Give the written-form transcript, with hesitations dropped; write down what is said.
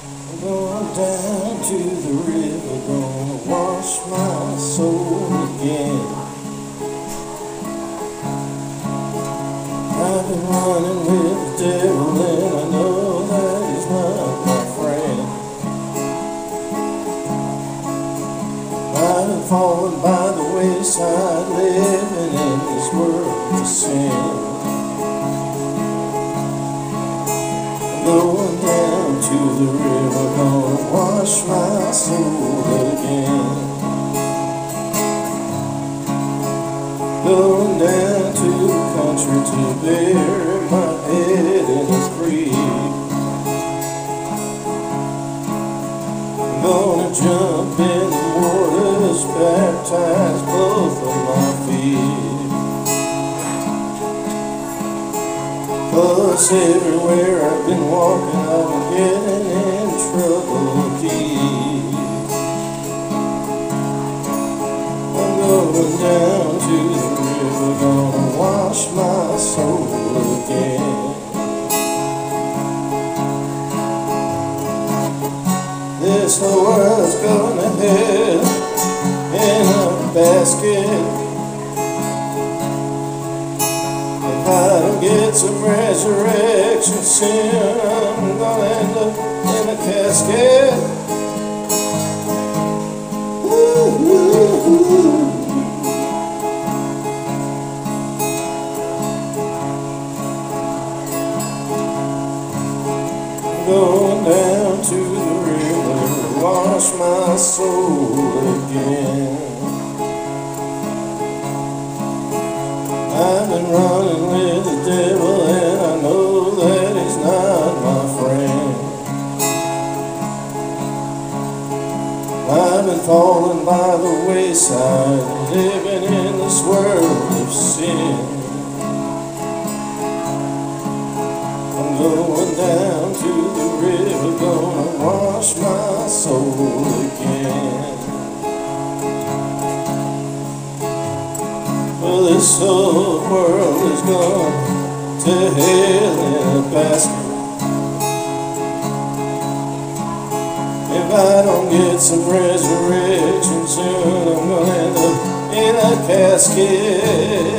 I'm going down to the river, gonna wash my soul again. I've been running with the devil and I know that he's not my friend. I've been falling by the wayside, living in this world of sin. Going down to the river, gonna wash my soul again. Going down to the country to bury my head in a creek. Gonna jump in the waters, baptize both of my feet. 'Cause everywhere I've been walking, I've been getting in trouble again. I'm going down to the river, gonna wash my soul again. This whole world's going to hell in a basket. If I don't get some resurrection soon, I'm gonna end up in a casket. Ooh, ooh, ooh. Going down to the river, wash my soul again. I've been running with the devil and I know that he's not my friend. I've been falling by the wayside, living in this world of sin. I'm going down to the river, gonna wash my soul again. Well, this whole world is gone to hell in a basket. If I don't get some resurrection soon, I'm gonna end up in a casket.